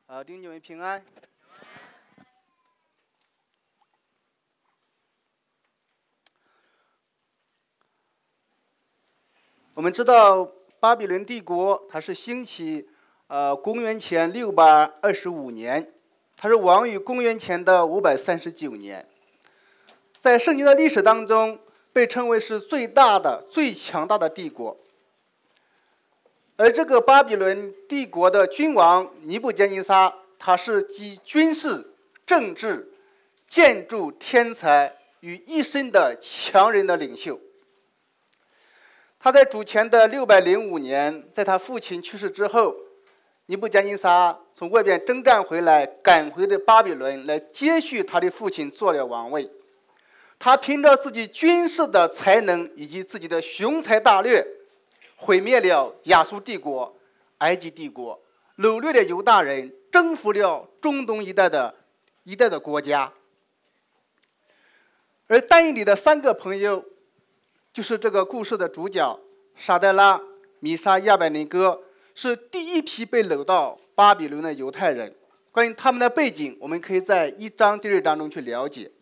弟兄姐妹平安。我们知道巴比伦帝国它是兴起，公元前625年，它是亡于公元前的539年，在圣经的历史当中被称为是最大的、最强大的帝国。而这个巴比伦帝国的君王尼布甲尼撒，他是集军事、政治、建筑天才于一身的强人的领袖。他在主前的605年，在他父亲去世之后，尼布甲尼撒从外边征战回来，赶回的巴比伦来接续他的父亲做了王位。他凭着自己军事的才能以及自己的雄才大略，毁灭了亚述帝国、埃及帝国，掳掠了犹大人，征服了中东一带的国家。而但以理的3个朋友，就是这个故事的主角沙德拉、米沙、亚伯尼哥，是第一批被掳到巴比伦的犹太人。关于他们的背景，我们可以在1章第2章中去了解。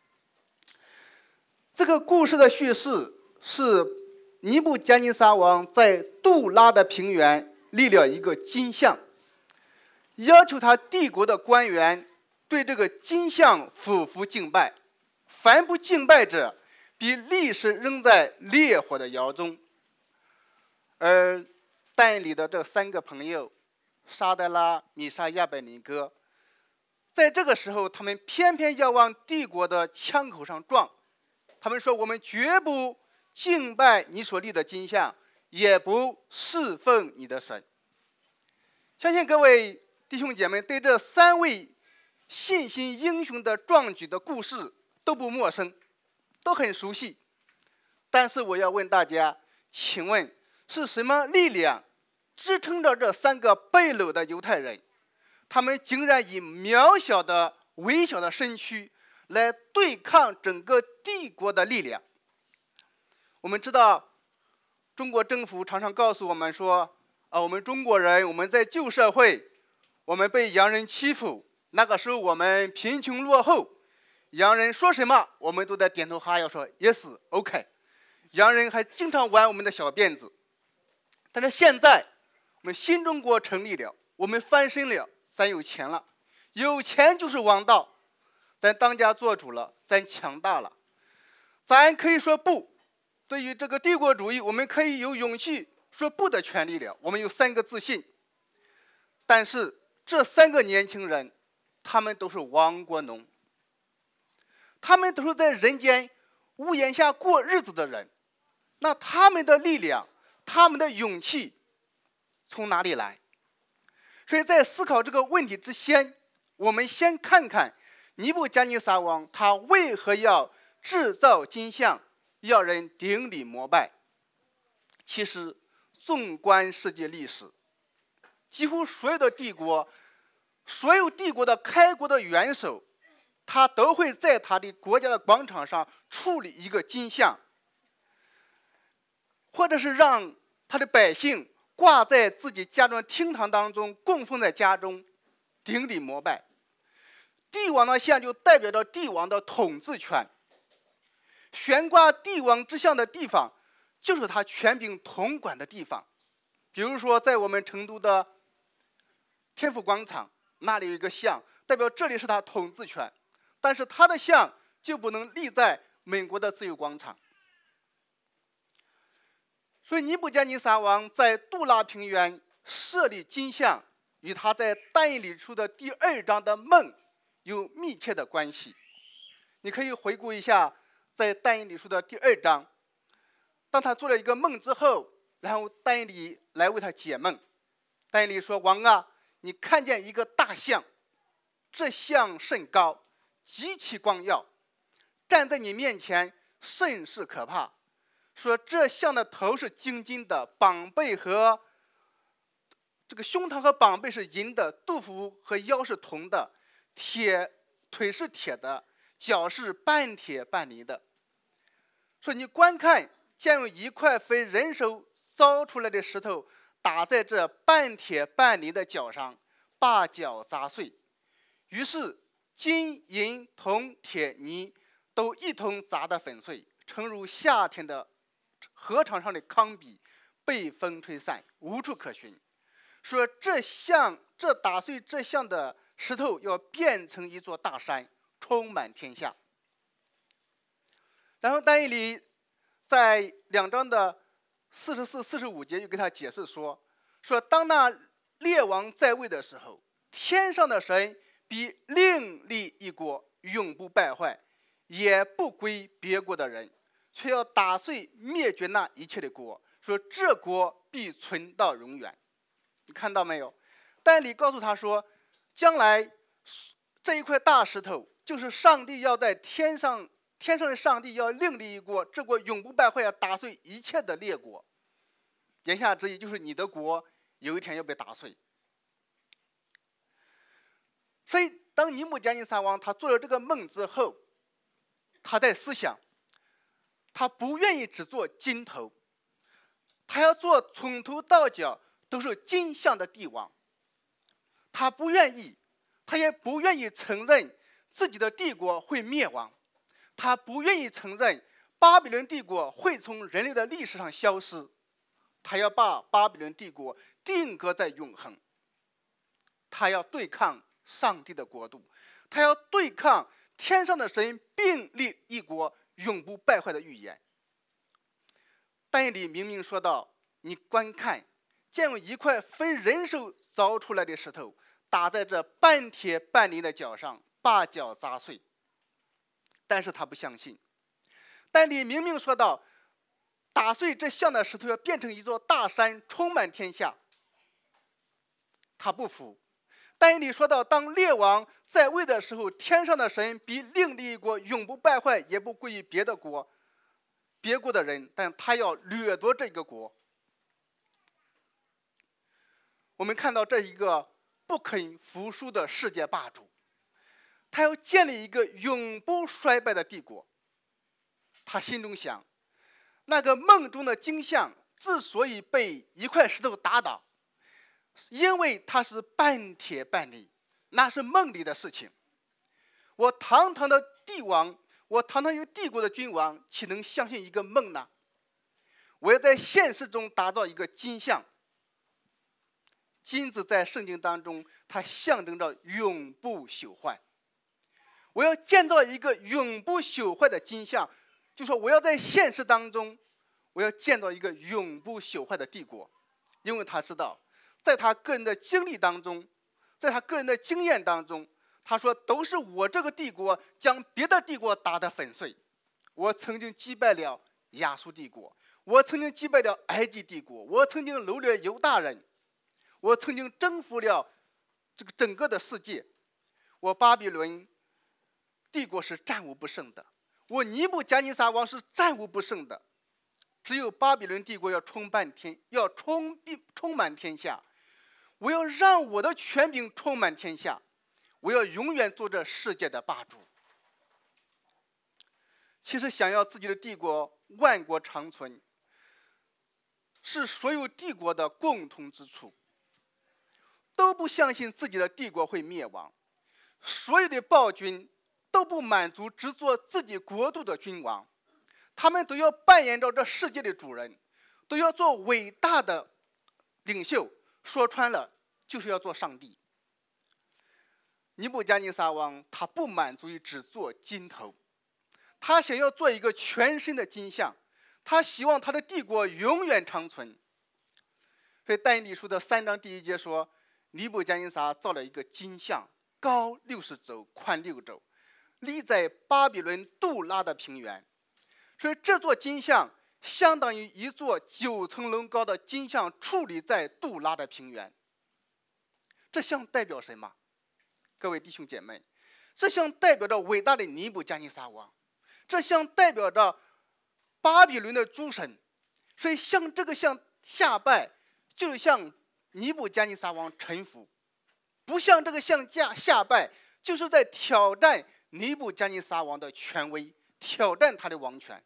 这个故事的叙事是尼布甲尼撒王在杜拉的平原立了一个金像，要求他帝国的官员对这个金像俯伏敬拜，凡不敬拜者必立时扔在烈火的窑中。而但以理的这3个朋友沙德拉、米沙、亚伯尼哥，在这个时候他们偏偏要往帝国的枪口上撞。他们说，我们绝不敬拜你所立的金像，也不侍奉你的神。相信各位弟兄姐妹对这3位信心英雄的壮举的故事都不陌生，都很熟悉。但是我要问大家，请问是什么力量支撑着这3个被掳的犹太人，他们竟然以渺小的微小的身躯来对抗整个帝国的力量？我们知道中国政府常常告诉我们说，我们中国人，我们在旧社会，我们被洋人欺负，那个时候我们贫穷落后，洋人说什么我们都在点头哈腰说 yes OK， 洋人还经常玩我们的小辫子。但是现在我们新中国成立了，我们翻身了，咱有钱了，有钱就是王道，咱当家做主了，咱强大了，咱可以说不，对于这个帝国主义，我们可以有勇气说不的权利了。我们有3个自信。但是这3个年轻人，他们都是亡国奴，他们都是在人间屋檐下过日子的人，那他们的力量，他们的勇气从哪里来？所以在思考这个问题之前，我们先看看尼布甲尼撒王他为何要制造金像，要人顶礼膜拜。其实纵观世界历史，几乎所有的帝国，所有帝国的开国的元首，他都会在他的国家的广场上矗立一个金像，或者是让他的百姓挂在自己家中的厅堂当中，供奉在家中，顶礼膜拜。帝王的像就代表着帝王的统治权，悬挂帝王之像的地方就是他权柄统管的地方。比如说在我们成都的天府广场，那里有一个像，代表这里是他统治权，但是他的像就不能立在美国的自由广场。所以尼布甲尼撒王在杜拉平原设立金像，与他在但以理书的第2章的梦有密切的关系。你可以回顾一下，在但以理书的第2章，当他做了一个梦之后，然后但以理来为他解梦。但以理说，王啊，你看见一个大象，这象甚高，极其光耀，站在你面前甚是可怕。说这象的头是金金的，膀背和这个胸膛和膀背是银的，肚腹和腰是铜的，腿是铁的，脚是半铁半泥的。说你观看，将有一块非人手凿出来的石头打在这半铁半泥的脚上， 把脚砸碎。于是金银铜铁泥都一同砸得粉碎，诚如夏天的禾场上的糠秕，被风吹散，无处可寻。说这打碎这像的石头要变成一座大山，充满天下。然后但以理在2章的44、45节又给他解释说当那列王在位的时候，天上的神必另立一国，永不败坏，也不归别国的人，却要打碎灭绝那一切的国，说这国必存到永远。你看到没有？但以理告诉他说，将来这一块大石头就是上帝要在天上的上帝要另立一国，这国永不败坏，要打碎一切的列国。言下之意就是你的国有一天要被打碎。所以当尼布甲尼撒王他做了这个梦之后，他在思想，他不愿意只做金头，他要做从头到脚都是金像的帝王。他不愿意，他也不愿意承认自己的帝国会灭亡，他不愿意承认巴比伦帝国会从人类的历史上消失，他要把巴比伦帝国定格在永恒。他要对抗上帝的国度，他要对抗天上的神并立一国永不败坏的预言。但以理明明说道，你观看，见有一块非人手凿出来的石头打在这半铁半泥的脚上，把脚砸碎。但是他不相信。但以理明明说道，打碎这像的石头要变成一座大山，充满天下。他不服。但以理说到，当列王在位的时候，天上的神必另立一国，永不败坏，也不归于别国的人，但他要掠夺这个国。我们看到这一个不肯服输的世界霸主，他要建立一个永不衰败的帝国。他心中想，那个梦中的金像之所以被一块石头打倒，因为它是半铁半泥，那是梦里的事情。我堂堂的帝王，我堂堂有帝国的君王，岂能相信一个梦呢？我要在现实中打造一个金像。金子在圣经当中，它象征着永不朽坏。我要建造一个永不朽坏的金像，就说我要在现实当中，我要建造一个永不朽坏的帝国。因为他知道，在他个人的经历当中，在他个人的经验当中，他说都是我这个帝国将别的帝国打得粉碎。我曾经击败了亚述帝国，我曾经击败了埃及帝国，我曾经掳掠犹大人，我曾经征服了这个整个的世界。我巴比伦帝国是战无不胜的，我尼布甲尼撒王是战无不胜的。只有巴比伦帝国要充满天下，我要让我的权柄充满天下，我要永远做这世界的霸主。其实想要自己的帝国万国长存，是所有帝国的共同之处。都不相信自己的帝国会灭亡，所有的暴君都不满足只做自己国度的君王，他们都要扮演着这世界的主人，都要做伟大的领袖，说穿了就是要做上帝。尼布甲尼撒王他不满足于只做金头，他想要做一个全身的金像，他希望他的帝国永远长存。所以但以理书的3章第1节说，尼布甲尼撒造了一个金像，高60肘，宽6肘，立在巴比伦杜拉的平原。所以这座金像相当于一座9层楼高的金像矗立在杜拉的平原。这像代表什么？各位弟兄姐妹，这像代表着伟大的尼布甲尼撒王，这像代表着巴比伦的诸神。所以像这个像下拜，就是向尼布甲尼撒王臣服；不像这个像下拜，就是在挑战尼布甲尼撒王的权威，挑战他的王权。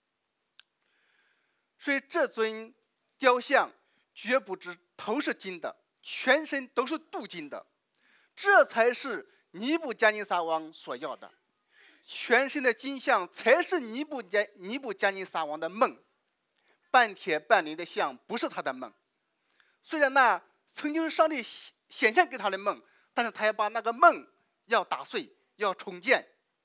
所以这尊雕像绝不止头是金的，全身都是镀金的， 这才是尼布甲尼撒王所要的。全身的金像才是尼布甲尼撒王的梦，半铁半泥的像不是他的梦。虽然那曾经是上帝显现给他的梦，但是他要把那个梦要打碎，要重建。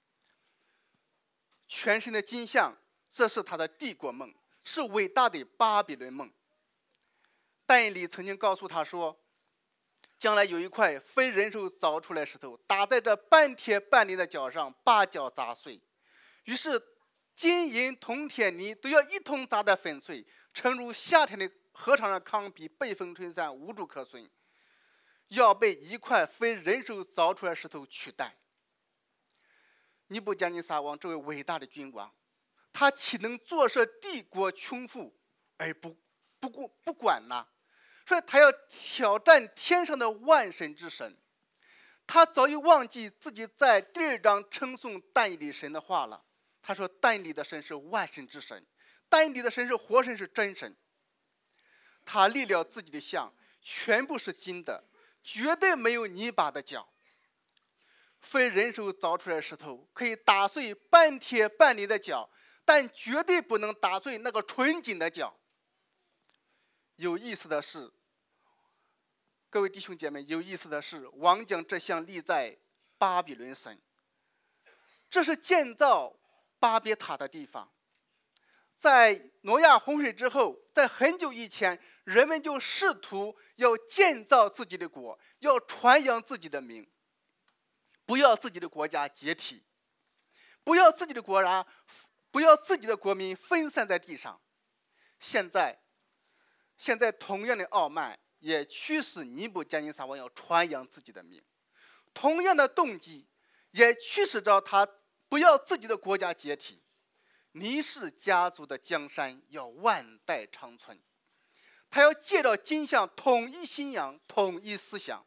全身的金像，这是他的帝国梦，是伟大的巴比伦梦。但以理曾经告诉他说，将来有一块非人手凿出来石头，打在这半铁半泥的脚上，把脚砸碎。于是金银铜铁泥都要一同砸得粉碎，诚如夏天的禾场上糠秕，被风吹散，无处可损，要被一块非人手凿出来石头取代。尼布甲尼撒王这位伟大的君王，他岂能坐视帝国倾覆而不管呢？所以他要挑战天上的万神之神。他早已忘记自己在第2章称颂但以理神的话了。他说但以理的神是万神之神，但以理的神是活神，是真神。他立了自己的像，全部是金的，绝对没有泥巴的脚。非人手凿出来的石头可以打碎半铁半泥的脚，但绝对不能打碎那个纯金的脚。有意思的是，各位弟兄姐妹，有意思的是，王将这像立在巴比伦省，这是建造巴别塔的地方。在挪亚洪水之后，在很久以前，人们就试图要建造自己的国，要传扬自己的名，不要自己的国家解体，不要自己的国民分散在地上。现在同样的傲慢也驱使尼布甲尼撒王要传扬自己的名，同样的动机也驱使着他不要自己的国家解体。尼氏家族的江山要万代长存，他要借着金像统一信仰，统一思想。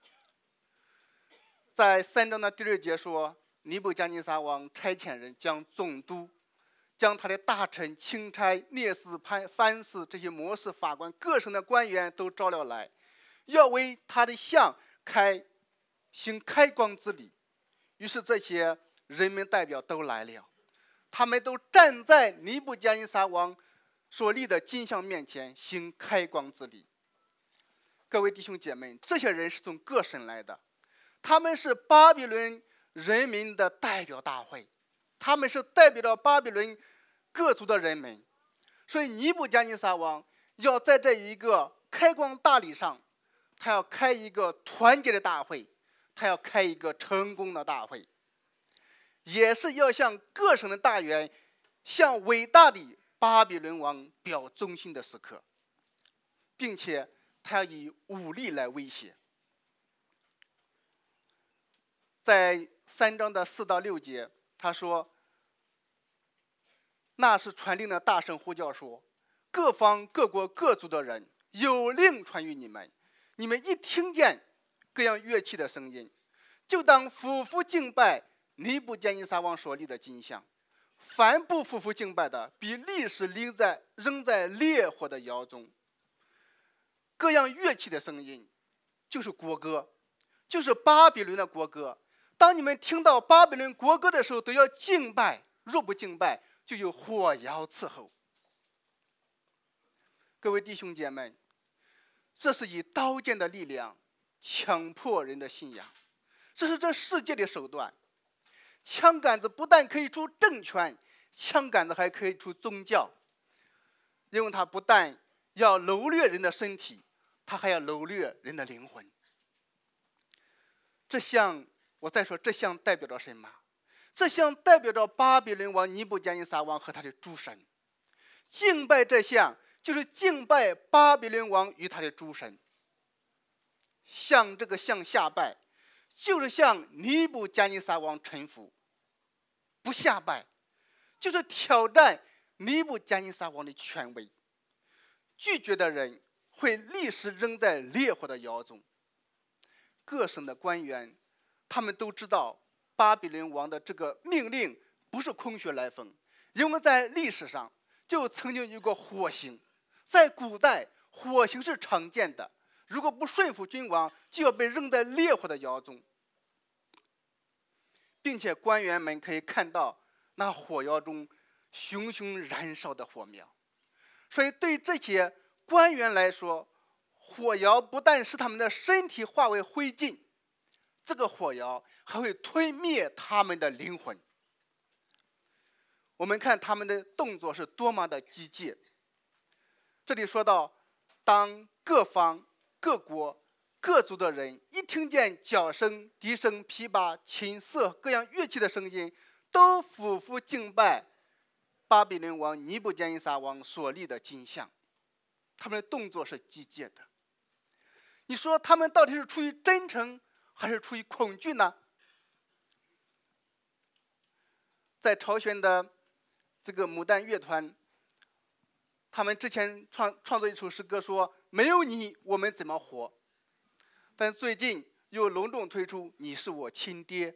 在3章的第2节说，尼布甲尼撒王差遣人将总督、将他的大臣、钦差、列司、藩士这些模式法官、各省的官员都招了来，要为他的像行开光之礼。于是这些人民代表都来了，他们都站在尼布甲尼撒王所立的金像面前行开光之礼。各位弟兄姐妹，这些人是从各省来的，他们是巴比伦人民的代表大会，他们是代表了巴比伦各族的人民。所以尼布甲尼撒王要在这一个开光大礼上，他要开一个团结的大会，他要开一个成功的大会，也是要向各省的大员，向伟大的巴比伦王表忠心的时刻，并且他要以武力来威胁。在3章的4到6节，他说，那时传令的大声呼叫说，各方各国各族的人，有令传于你们，你们一听见各样乐器的声音，就当俯伏敬拜尼布甲尼撒王所立的金像。凡不俯伏敬拜的，必立时扔在烈火的窑中。各样乐器的声音就是国歌，就是巴比伦的国歌。当你们听到巴比伦国歌的时候，都要敬拜，若不敬拜，就有火窑伺候。各位弟兄姐妹，这是以刀剑的力量强迫人的信仰，这是这世界的手段。枪杆子不但可以出政权，枪杆子还可以出宗教，因为它不但要掳掠人的身体，它还要掳掠人的灵魂。我再说，这像代表着什么？这像代表着巴比伦王尼布甲尼撒王和他的诸神。敬拜这像，就是敬拜巴比伦王与他的诸神。向这个像下拜，就是向尼布甲尼撒王臣服；不下拜，就是挑战尼布甲尼撒王的权威。拒绝的人会立时扔在烈火的窑中。各省的官员，他们都知道巴比伦王的这个命令不是空穴来风，因为在历史上就曾经有过火刑。在古代，火刑是常见的， 如果不顺服君王，就要被扔在烈火的窑中。并且官员们可以看到那火窑中熊熊燃烧的火苗。所以对这些官员来说，火窑不但使他们的身体化为灰烬，这个火窑还会吞灭他们的灵魂。我们看他们的动作是多么的机械。这里说到，当各方各国各族的人一听见角声、笛声、琵琶、琴瑟各样乐器的声音，都俯伏敬拜巴比伦王尼布甲尼撒王所立的金像。他们的动作是机械的。你说他们到底是出于真诚还是出于恐惧呢？在朝鲜的这个牡丹乐团，他们之前创作一首诗歌说，没有你我们怎么活。但最近又隆重推出你是我亲爹。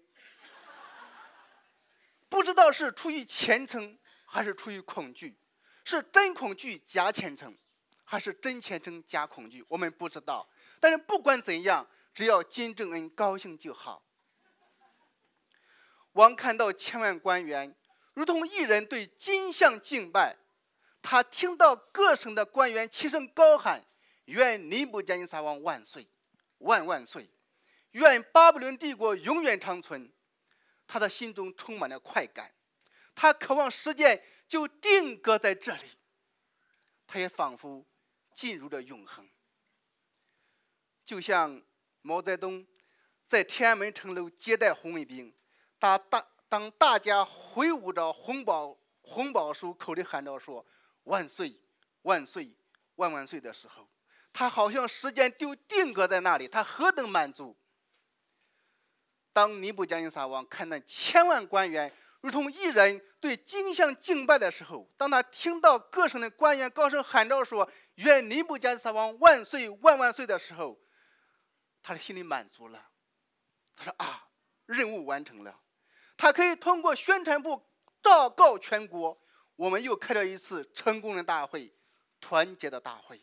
不知道是出于虔诚还是出于恐惧，是真恐惧加虔诚还是真虔诚加恐惧，我们不知道。但是不管怎样，只要金正恩高兴就好。王看到千万官员如同一人对金像敬拜，他听到各省的官员齐声高喊，愿尼布甲尼撒王万岁，万万岁，愿巴比伦帝国永远长存。他的心中充满了快感，他渴望时间就定格在这里，他也仿佛进入了永恒。就像毛泽东在天安门城楼接待红卫兵，当大家挥舞着红宝书，口里喊着说万岁万岁万万岁的时候，他好像时间就定格在那里，他何等满足。当尼布甲尼撒王看那千万官员如同一人对金像敬拜的时候，当他听到各省的官员高声喊着说愿尼布甲尼撒王万岁万万岁的时候，他的心里满足了。他说啊，任务完成了。他可以通过宣传部昭告全国，我们又开了一次成功的大会，团结的大会。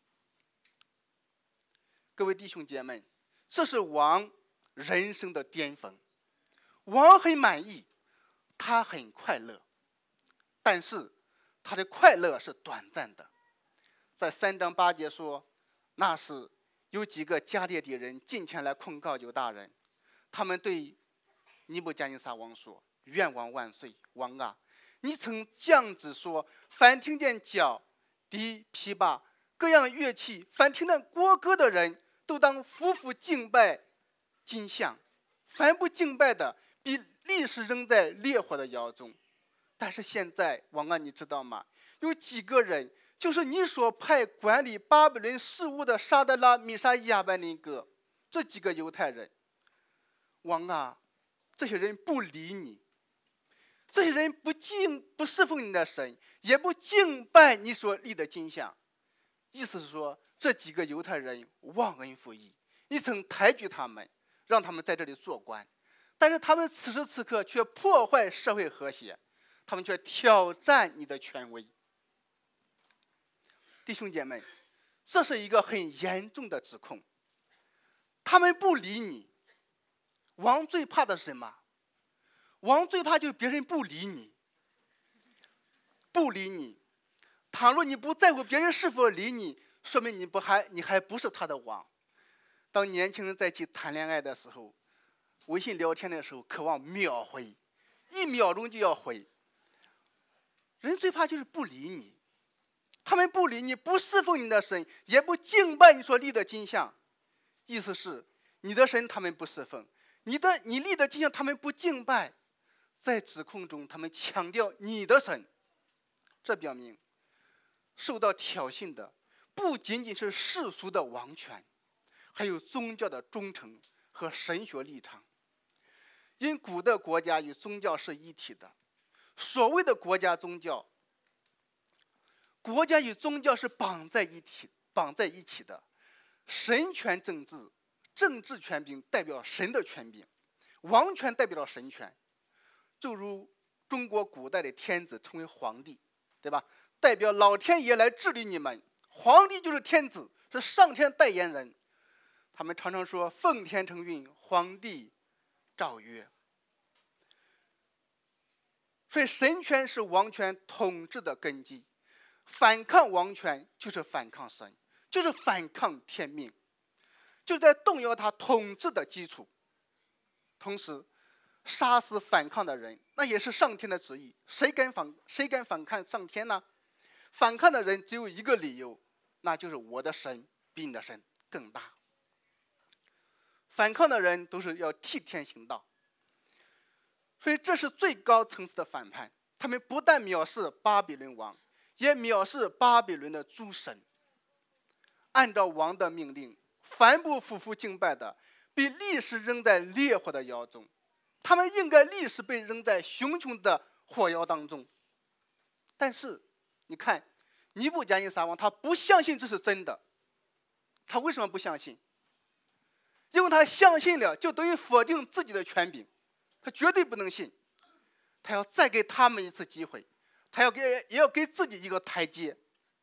各位弟兄姐妹，这是王人生的巅峰。王很满意，他很快乐，但是他的快乐是短暂的。在3章8节说，那时有几个加列底人进前来控告犹大人，他们对尼布甲尼撒王说，愿王万岁，王啊，你曾降旨说，凡听见角、笛、琵琶各样乐器，凡听见国歌的人，都当俯伏敬拜金像，凡不敬拜的，必立时扔在烈火的窑中。但是现在王啊，你知道吗？有几个人，就是你所派管理巴比伦事务的沙德拉、米沙、亚伯尼歌这几个犹太人，王啊，这些人不理你，这些人不侍奉你的神，也不敬拜你所立的金像。意思是说，这几个犹太人忘恩负义，你曾抬举他们，让他们在这里做官，但是他们此时此刻却破坏社会和谐，他们却挑战你的权威。弟兄姐妹，这是一个很严重的指控。他们不理你，王最怕的是什么？王最怕就是别人不理你，不理你。倘若你不在乎别人是否理你，说明你还不是他的王。当年轻人在一起谈恋爱的时候，微信聊天的时候，渴望秒回，1秒钟就要回。人最怕就是不理你，他们不理你，不侍奉你的神，也不敬拜你所立的金像。意思是你的神他们不侍奉，你立的金像他们不敬拜，在指控中他们强调你的神。这表明受到挑衅的不仅仅是世俗的王权，还有宗教的忠诚和神学立场。因古的国家与宗教是一体的，所谓的国家宗教，国家与宗教是绑在一起的。神权政治，政治权柄代表神的权柄，王权代表了神权。就如中国古代的天子称为皇帝，对吧？代表老天爷来治理你们，皇帝就是天子，是上天代言人， 他们常常说奉天承运，皇帝诏曰。所以神权是王权统治的根基，反抗王权就是反抗神，就是反抗天命，就在动摇他统治的基础。同时杀死反抗的人，那也是上天的旨意。谁敢反抗上天呢？反抗的人只有一个理由，那就是我的神比你的神更大。反抗的人都是要替天行道。所以这是最高层次的反叛，他们不但藐视巴比伦王，也藐视巴比伦的诸神。按照王的命令，凡不俯伏敬拜的，被立时扔在烈火的窑中，他们应该立时被扔在熊熊的火窑当中。但是你看，尼布甲尼撒王他不相信这是真的。他为什么不相信？因为他相信了，就等于否定自己的权柄。他绝对不能信，他要再给他们一次机会，他也要给自己一个台阶。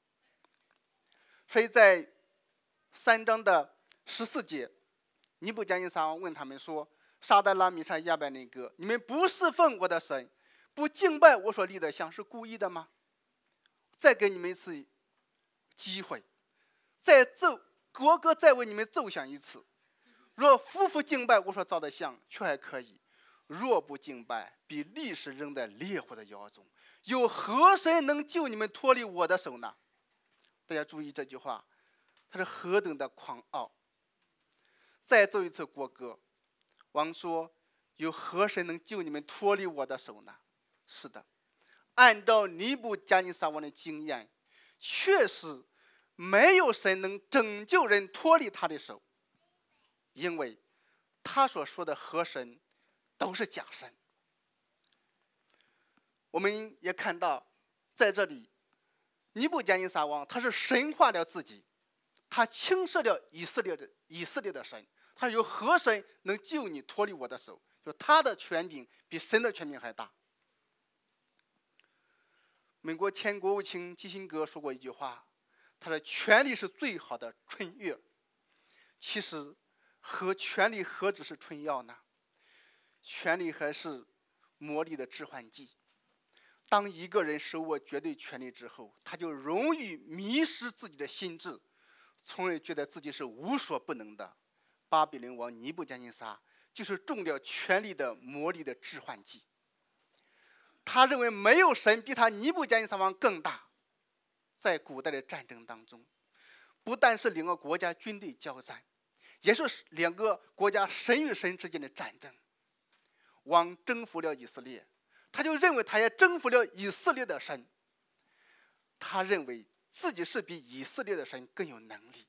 所以在3章的14节，尼布甲尼撒王问他们说：沙得拉、米沙、亚伯尼歌，你们不侍奉我的神，不敬拜我所立的像，是故意的吗？再给你们一次机会，国歌再为你们奏响一次。若夫妇敬拜我所造的像，却还可以；若不敬拜，必立时扔在烈火的窑中。有何神能救你们脱离我的手呢？大家注意这句话，他是何等的狂傲！再奏一次国歌，王说：有何神能救你们脱离我的手呢？是的，按照尼布甲尼撒王的经验，确实没有神能拯救人脱离他的手，因为他所说的何神都是假神。我们也看到，在这里，尼布甲尼撒王他是神化了自己，他轻视了以色列的神。他有何神能救你脱离我的手？就他的权柄比神的权柄还大。美国前国务卿基辛格说过一句话，他说：权力是最好的春药。其实权力何止是春药呢？权力还是魔力的致幻剂。当一个人手握绝对权力之后，他就容易迷失自己的心智，从而觉得自己是无所不能的。巴比伦王尼布甲尼撒就是中了权力的魔力的致幻剂。他认为没有神比他尼布甲尼撒王更大。在古代的战争当中，不但是两个国家军队交战，也是两个国家神与神之间的战争。王征服了以色列，他就认为他也征服了以色列的神。他认为自己是比以色列的神更有能力。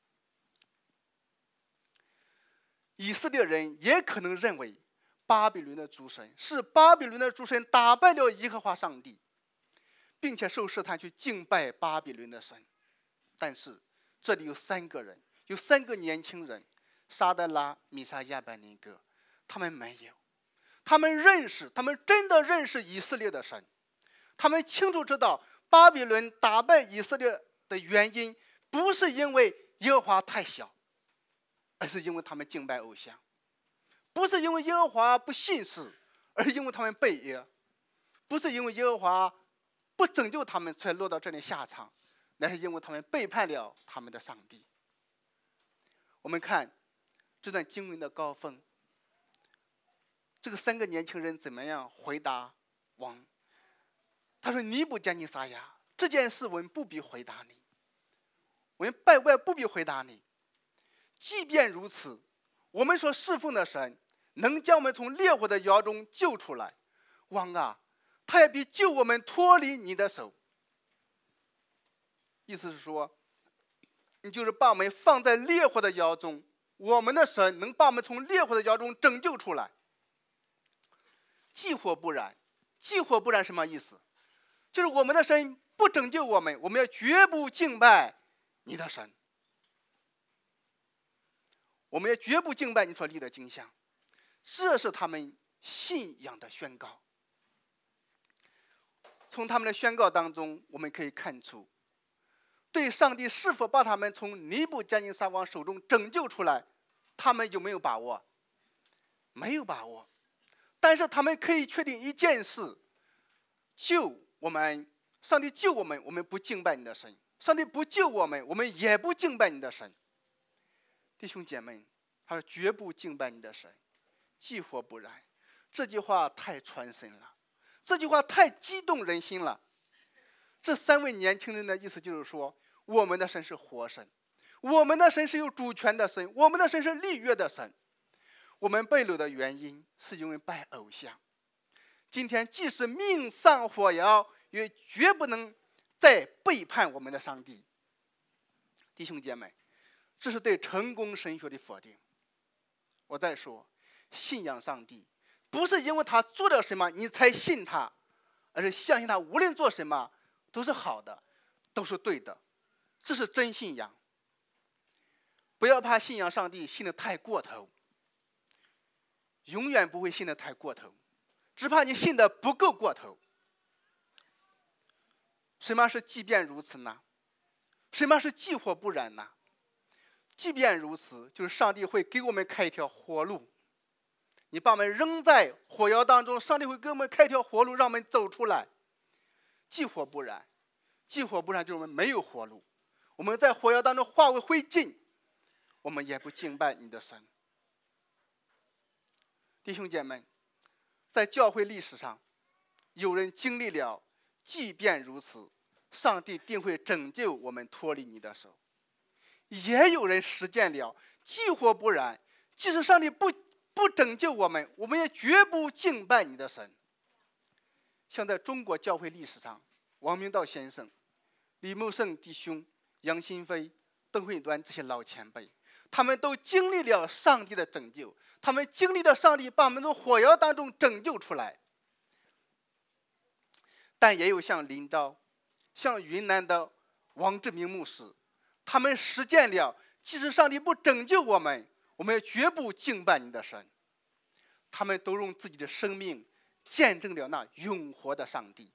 以色列人也可能认为巴比伦的诸神是巴比伦的诸神打败了耶和华上帝，并且受试探去敬拜巴比伦的神。但是这里有3个人，有3个年轻人，沙得拉、米沙、亚伯尼歌，他们没有。他们真的认识以色列的神。他们清楚知道巴比伦打败以色列的原因，不是因为耶和华太小，而是因为他们敬拜偶像。不是因为耶和华不信实，而是因为他们背约。不是因为耶和华不拯救他们才落到这里下场，乃是因为他们背叛了他们的上帝。我们看这段经文的高峰，这个3个年轻人怎么样回答王？他说：尼布甲尼撒呀，这件事我们不必回答你，我们拜外不必回答你。即便如此，我们所侍奉的神能将我们从烈火的窑中救出来，王啊，他也必救我们脱离你的手。意思是说，你就是把我们放在烈火的窑中，我们的神能把我们从烈火的窑中拯救出来。既火不燃，既火不燃什么意思？就是我们的神不拯救我们，我们也绝不敬拜你的神，我们也绝不敬拜你所立的金像。这是他们信仰的宣告。从他们的宣告当中，我们可以看出， 对上帝是否把他们从尼布甲尼撒王手中拯救出来，他们有没有把握？没有把握。但是他们可以确定一件事：救我们，上帝救我们，我们不敬拜你的神；上帝不救我们，我们也不敬拜你的神。弟兄姐妹，他说绝不敬拜你的神，既或不然。这句话太传神了，这句话太激动人心了。这3位年轻人的意思就是说，我们的神是活神，我们的神是有主权的神，我们的神是立约的神。我们悖逆的原因是因为拜偶像。今天即使命丧火窑，也绝不能再背叛我们的上帝。弟兄姐妹，这是对成功神学的否定。我再说，信仰上帝不是因为他做了什么你才信他，而是相信他无论做什么都是好的，都是对的，这是真信仰。不要怕信仰上帝信得太过头，永远不会信得太过头，只怕你信得不够过头。什么是即便如此呢？什么是既或不然呢？即便如此，就是上帝会给我们开一条活路。你把我们扔在火窑当中，上帝会给我们开一条活路，让我们走出来。既或不然，既或不然就是我们没有活路，我们在火窑当中化为灰烬，我们也不敬拜你的神。弟兄姐妹，在教会历史上，有人经历了即便如此，上帝定会拯救我们脱离你的手；也有人实践了既或不然，即使上帝不拯救我们，我们也绝不敬拜你的神。像在中国教会历史上，王明道先生、李茂盛弟兄、杨新飞、邓慧端这些老前辈，他们都经历了上帝的拯救，他们经历了上帝把我们从火窑当中拯救出来。但也有像林昭、像云南的王志明牧师，他们实践了即使上帝不拯救我们，我们也绝不敬拜你的神。他们都用自己的生命见证了那永活的上帝。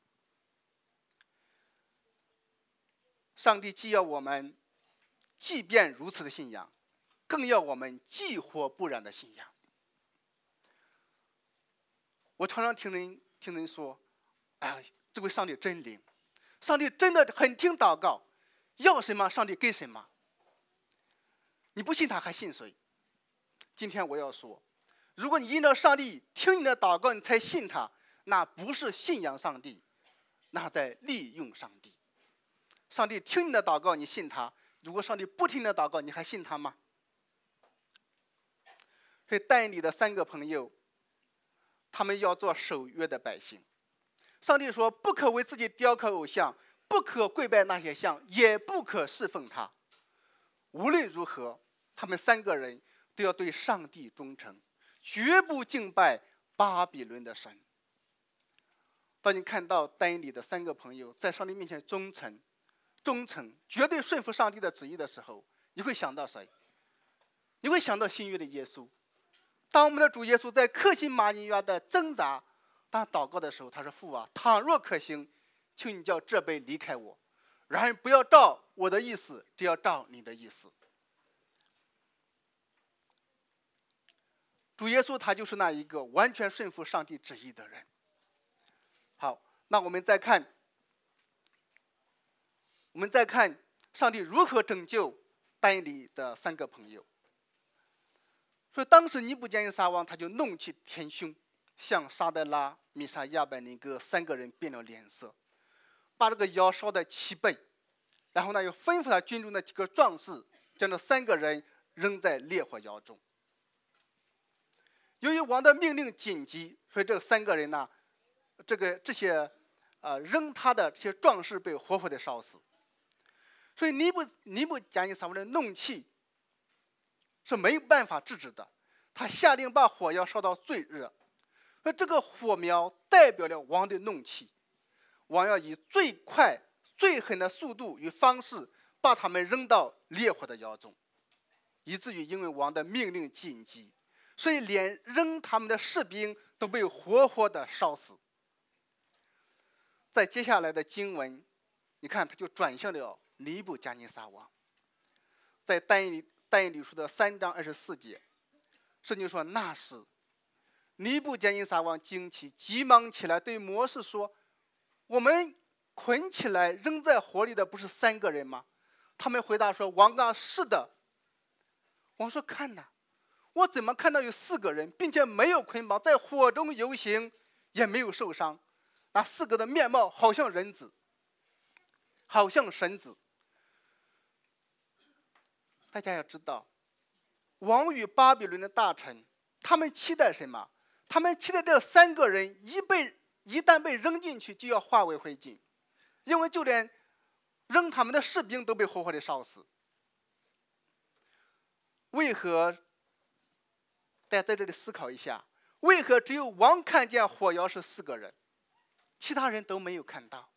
上帝既要我们即便如此的信仰，更要我们既或不然的信仰。我常常听人说，哎，这位上帝真灵，上帝真的很听祷告，要什么上帝给什么。你不信他还信谁？今天我要说，如果你因着上帝听你的祷告你才信他，那不是信仰上帝，那在利用上帝。上帝听你的祷告你信他，如果上帝不听你的祷告你还信他吗？所以但以理的3个朋友，他们要做守约的百姓。上帝说，不可为自己雕刻偶像，不可跪拜那些像，也不可侍奉他。无论如何，他们3个人都要对上帝忠诚，绝不敬拜巴比伦的神。当你看到但以理的3个朋友在上帝面前忠诚，绝对顺服上帝的旨意的时候，你会想到谁？你会想到新约的耶稣。当我们的主耶稣在客西马尼园的挣扎，当祷告的时候，他说：“父啊，倘若可行，求你叫这杯离开我，然而不要照我的意思，只要照你的意思。”主耶稣他就是那一个完全顺服上帝旨意的人。好，那我们再看上帝如何拯救但以理的3个朋友。所以当时尼布甲尼撒王他就怒气填胸，向沙德拉、米沙、亚伯尼哥3个人变了脸色，把这个窑烧得7倍，然后呢又吩咐他军中的几个壮士将这3个人扔在烈火窑中。由于王的命令紧急，所以这3个人呢，这些扔他的这些壮士被活活的烧死。所以尼布甲尼撒王的怒气是没有办法制止的，他下令把火窑烧到最热。而这个火苗代表了王的怒气，王要以最快最狠的速度与方式把他们扔到烈火的窑中，以至于因为王的命令紧急，所以连扔他们的士兵都被活活的烧死。在接下来的经文，你看他就转向了尼布甲尼撒王。在但以理书的3章24节，圣经说，那时尼布甲尼撒王惊奇，急忙起来对摩西说，我们捆起来扔在火里的不是3个人吗？他们回答说，王啊，是的。王说，看哪，我怎么看到有4个人，并且没有捆绑，在火中游行，也没有受伤。那4个的面貌好像人子，好像神子。大家要知道，王与巴比伦的大臣，他们期待什么？他们期待这3个人一旦被扔进去，就要化为灰烬，因为就连扔他们的士兵都被活活的烧死。为何？大家在这里思考一下，为何只有王看见火窑是4个人，其他人都没有看到？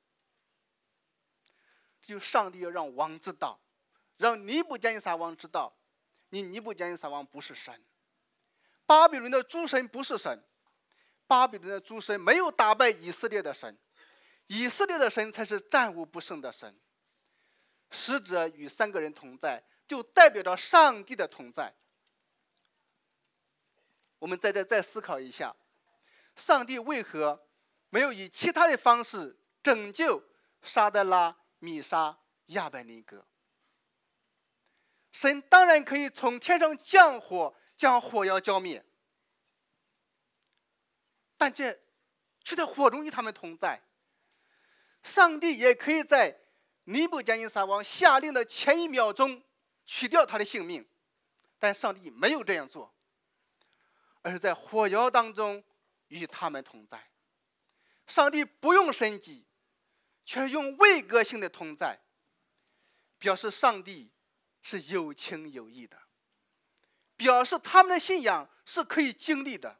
这就是上帝要让王知道，让尼布甲尼撒王知道，尼布甲尼撒王不是神，巴比伦的诸神不是神，巴比伦的诸神没有打败以色列的神，以色列的神才是战无不胜的神。使者与3个人同在，就代表着上帝的同在。我们在这再思考一下，上帝为何没有以其他的方式拯救沙德拉、米沙、亚伯尼歌？神当然可以从天上降火，将火窑浇灭，但这却在火中与他们同在。上帝也可以在尼布甲尼撒王下令的前1秒钟取掉他的性命，但上帝没有这样做，而是在火窑当中与他们同在。上帝不用神迹，却用位格性的同在，表示上帝是有情有义的，表示他们的信仰是可以经历的。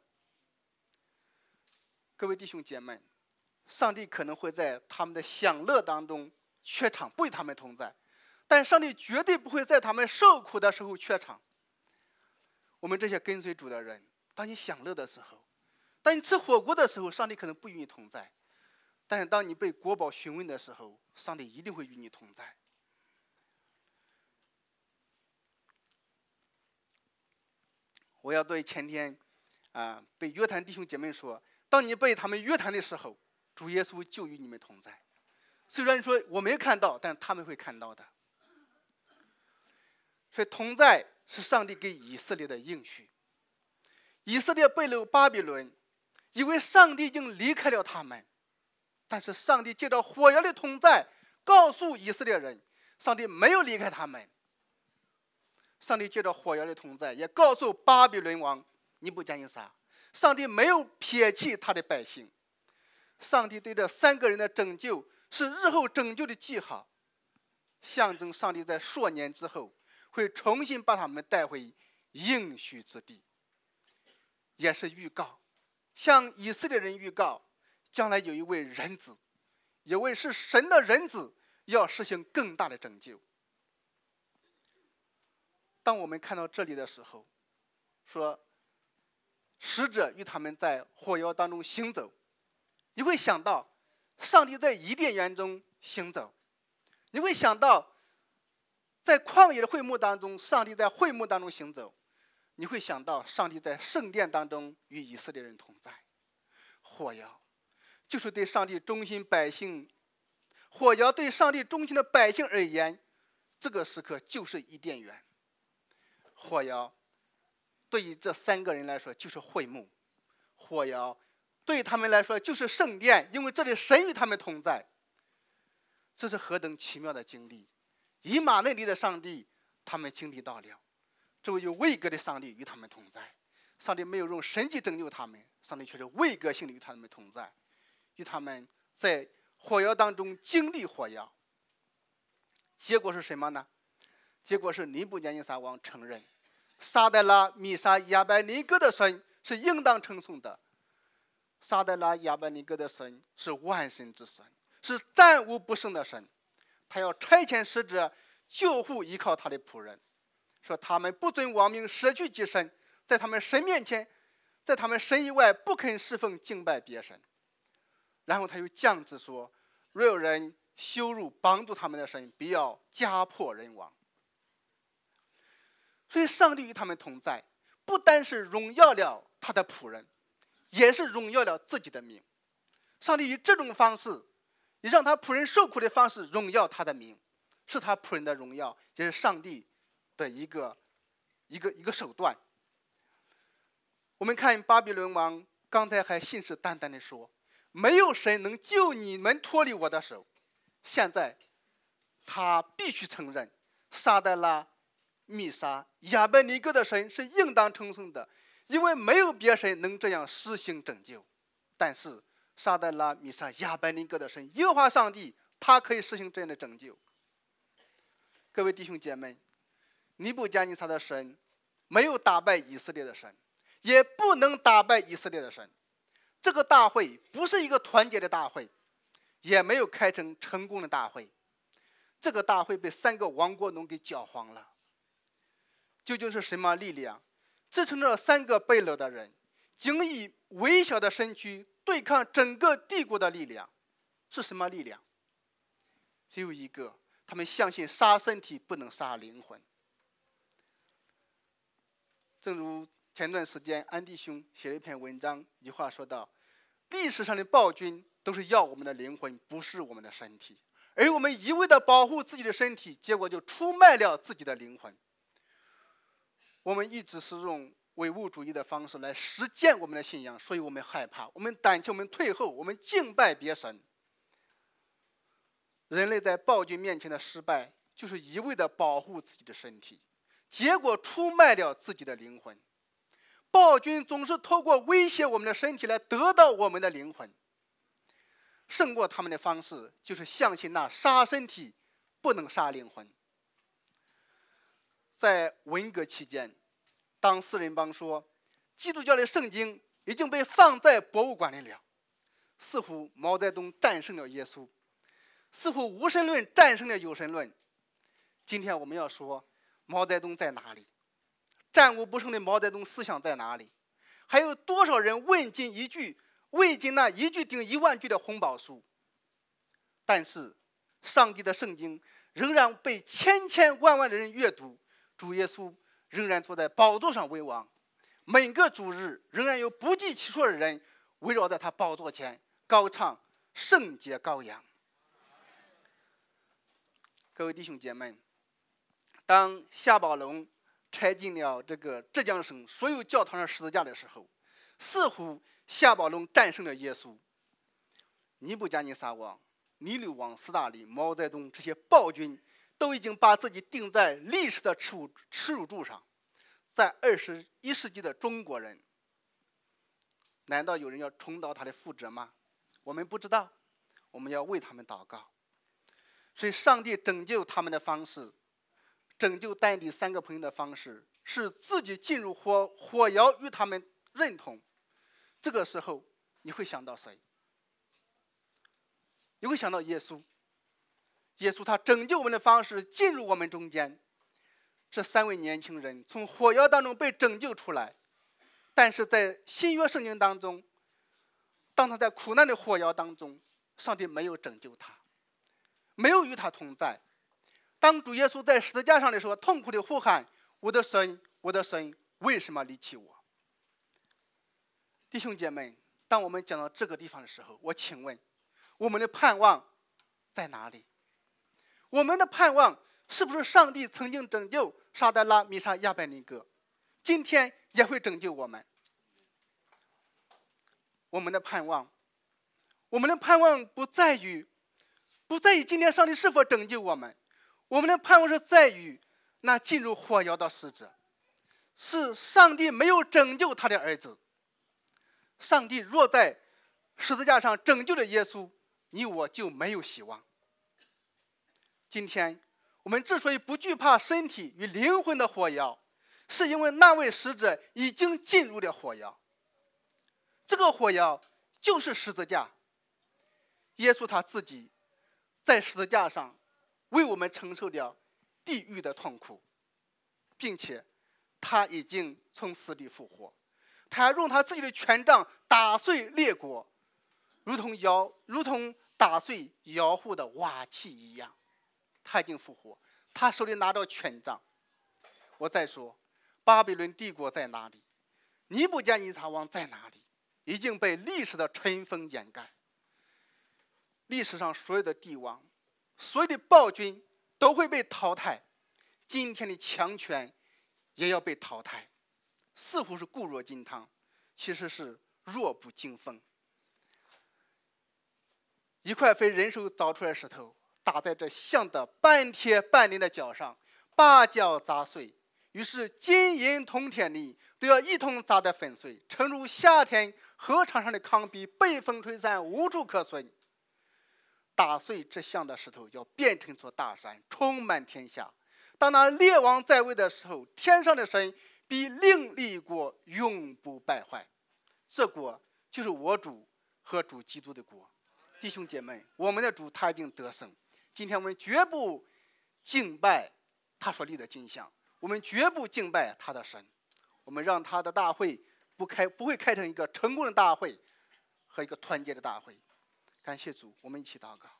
各位弟兄姐妹，上帝可能会在他们的享乐当中怯场，不与他们同在，但上帝绝对不会在他们受苦的时候怯场。我们这些跟随主的人，当你享乐的时候，当你吃火锅的时候，上帝可能不与你同在，但是当你被国宝询问的时候，上帝一定会与你同在。我要对前天被约谈弟兄姐妹说，当你被他们约谈的时候，主耶稣就与你们同在。虽然说我没看到，但是他们会看到的。所以同在是上帝给以色列的应许。以色列背了巴比伦，以为上帝已经离开了他们，但是上帝借着火窑的同在，告诉以色列人，上帝没有离开他们。上帝借着火窑的同在，也告诉巴比伦王尼布甲尼撒，上帝没有撇弃他的百姓。上帝对这3个人的拯救是日后拯救的记号，象征上帝在数年之后会重新把他们带回应许之地，也是预告，向以色列人预告，将来有一位人子，有位是神的人子，要实行更大的拯救。当我们看到这里的时候，说使者与他们在火窑当中行走，你会想到上帝在伊甸园中行走，你会想到在旷野的会幕当中，上帝在会幕当中行走，你会想到上帝在圣殿当中与以色列人同在。火窑就是对上帝忠心百姓，火窑对上帝忠心的百姓而言，这个时刻就是伊甸园。火窑对于这3个人来说就是会幕，火窑对他们来说就是圣殿，因为这里神与他们同在。这是何等奇妙的经历！以马内利的上帝他们经历到了，这位有位格的上帝与他们同在。上帝没有用神迹拯救他们，上帝却是位格性的与他们同在，与他们在火窑当中经历火窑。结果是什么呢？结果是尼布甲尼撒王承认沙德拉、米沙、亚伯尼歌的神是应当称颂的。沙德拉、亚伯尼歌的神是万神之神，是战无不胜的神。他要差遣使者救护依靠他的仆人，说他们不准亡命，舍去己身，在他们神面前，在他们神以外不肯侍奉敬拜别神。然后他又降旨说，若有人羞辱帮助他们的神，必要家破人亡。所以上帝与他们同在，不单是荣耀了他的仆人，也是荣耀了自己的名。上帝以这种方式，以让他仆人受苦的方式荣耀他的名，是他仆人的荣耀，也是上帝的一个手段。我们看巴比伦王刚才还信誓旦旦地说，没有神能救你们脱离我的手。现在他必须承认撒旦拉、米沙、亚伯尼哥的神是应当称颂的，因为没有别神能这样施行拯救。但是撒旦拉、米沙、亚伯尼哥的神耶和华上帝，他可以实行这样的拯救。各位弟兄姐妹，尼布甲尼撒的神没有打败以色列的神，也不能打败以色列的神。这个大会不是一个团结的大会，也没有开成功的大会。这个大会被3个亡国奴给搅黄了。究竟是什么力量支撑着3个被掳的人，仅以微小的身躯对抗整个帝国的力量？是什么力量？只有一个，他们相信杀身体不能杀灵魂。正如前段时间安弟兄写了一篇文章，一句话说到，历史上的暴君都是要我们的灵魂，不是我们的身体，而我们一味的保护自己的身体，结果就出卖了自己的灵魂。我们一直是用唯物主义的方式来实践我们的信仰，所以我们害怕，我们胆怯，我们退后，我们敬拜别神。人类在暴君面前的失败，就是一味的保护自己的身体，结果出卖了自己的灵魂。暴君总是透过威胁我们的身体来得到我们的灵魂。胜过他们的方式，就是相信那杀身体不能杀灵魂。在文革期间，当四人帮说基督教的圣经已经被放在博物馆里了，似乎毛泽东战胜了耶稣，似乎无神论战胜了有神论。今天我们要说毛泽东在哪里？战无不胜的毛泽东思想在哪里？还有多少人问尽一句，未尽那一句顶1万句的红宝书？但是上帝的圣经仍然被千千万万的人阅读，主耶稣仍然坐在宝座上为王，每个主日仍然有不计其数的人围绕在他宝座前高唱圣洁羔羊。各位弟兄姐妹，当夏宝龙拆进了这个浙江省所有教堂的十字架的时候，似乎夏宝龙战胜了耶稣。尼布甲尼撒王、尼禄王、斯大林、毛泽东这些暴君都已经把自己钉在历史的耻辱柱上。在21世纪的中国人，难道有人要重蹈他的覆辙吗？我们不知道，我们要为他们祷告。所以上帝拯救他们的方式，拯救但第3个朋友的方式，是自己进入火窑与他们认同。这个时候你会想到谁？你会想到耶稣。耶稣他拯救我们的方式进入我们中间。这3位年轻人从火窑当中被拯救出来，但是在新约圣经当中，当他在苦难的火窑当中，上帝没有拯救他，没有与他同在。当主耶稣在十字架上的时候，痛苦的呼喊，我的神，我的神，为什么离弃我？弟兄姐妹，当我们讲到这个地方的时候，我请问，我们的盼望在哪里？我们的盼望是不是上帝曾经拯救撒旦拉、米沙、亚伯尼哥，今天也会拯救我们？我们的盼望不在于今天上帝是否拯救我们，我们的盼望是在于那进入火窑的使者。是上帝没有拯救他的儿子。上帝若在十字架上拯救了耶稣，你我就没有希望。今天我们之所以不惧怕身体与灵魂的火窑，是因为那位使者已经进入了火窑。这个火窑就是十字架。耶稣他自己在十字架上为我们承受了地狱的痛苦，并且他已经从死里复活。他用他自己的权杖打碎列国，如同打碎窑户的瓦器一样。他已经复活，他手里拿着权杖。我再说，巴比伦帝国在哪里？尼布甲尼撒王在哪里？已经被历史的尘封掩盖。历史上所有的帝王，所有的暴君都会被淘汰，今天的强权也要被淘汰。似乎是固若金汤，其实是弱不禁风。一块非人手凿出来的石头打在这象的半铁半鳞的脚上，把脚砸碎，于是金银铜铁里都要一同砸得粉碎，诚如夏天河场上的糠秕，被风吹散，无处可存。打碎这象的石头要变成一座大山，充满天下。当那列王在位的时候，天上的神必另立一国，永不败坏。这国就是我主和主基督的国。弟兄姐妹，我们的主他已经得胜。今天我们绝不敬拜他所立的金像，我们绝不敬拜他的神。我们让他的大会不会开成一个成功的大会和一个团结的大会。感谢主，我们一起祷告。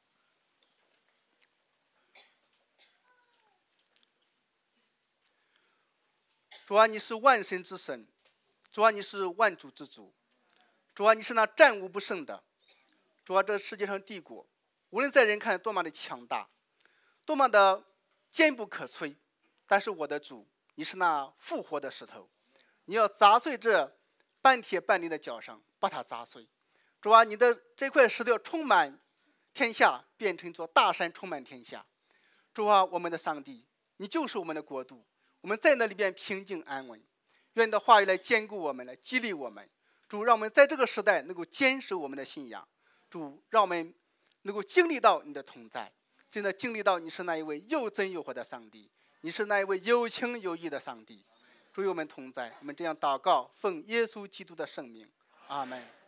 主啊，你是万神之神，主啊，你是万主之主，主啊，你是那战无不胜的。主啊，这世界上帝国，无论在人看多么的强大，多么的坚不可摧，但是我的主，你是那复活的石头，你要砸碎这半铁半鳞的脚上，把它砸碎。主啊，你的这块石头充满天下，变成一座大山，充满天下。主啊，我们的上帝，你就是我们的国度，我们在那里边平静安稳。愿你的话语来坚固我们，来激励我们。主，让我们在这个时代能够坚守我们的信仰。主，让我们能够经历到你的同在，真的经历到你是那一位又真又活的上帝，你是那一位有情有义的上帝。主与我们同在，我们这样祷告，奉耶稣基督的圣名，阿们。